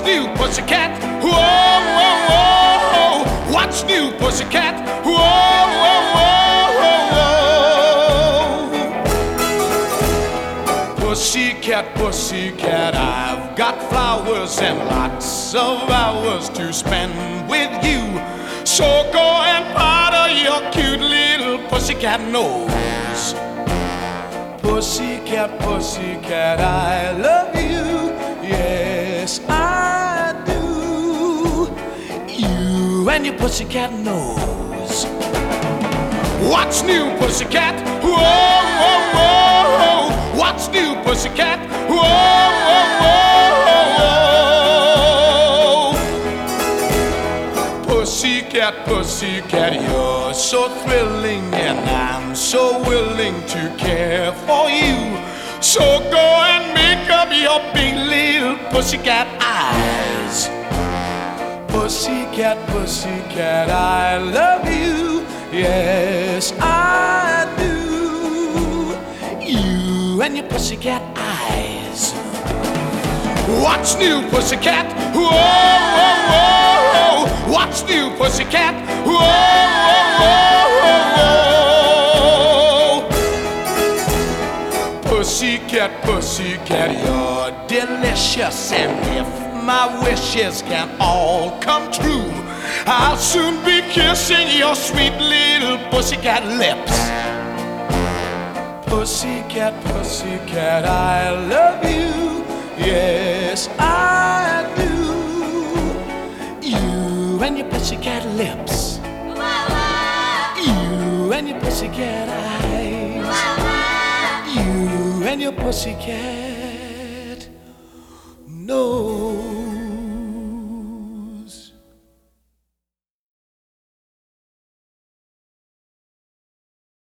new, pussycat? Whoa, whoa, whoa. What's new, pussycat? Whoa, whoa, whoa, whoa. Pussycat, pussycat, I've got flowers and lots of hours to spend with you. So go and powder your cute little pussycat nose. Pussycat, pussycat, I love you. Yes, I do. You and your pussycat nose. What's new, pussycat? Whoa, whoa, whoa. What's new, pussycat? Whoa, whoa, whoa. Pussycat, pussycat, you're so thrilling, and I'm so willing to care for you. So go and make up your big little pussycat eyes. Pussycat, pussycat, I love you. Yes, I do. You and your pussycat eyes. What's new, pussycat? Whoa, whoa, whoa. What's new, pussycat? Whoa, whoa, whoa. Pussycat, pussycat, you're delicious, and if my wishes can all come true, I'll soon be kissing your sweet little pussycat lips. Pussycat, pussycat, I love you. Yes, I do. You and your pussycat lips. You and your pussycat eyes. You and your pussycat nose.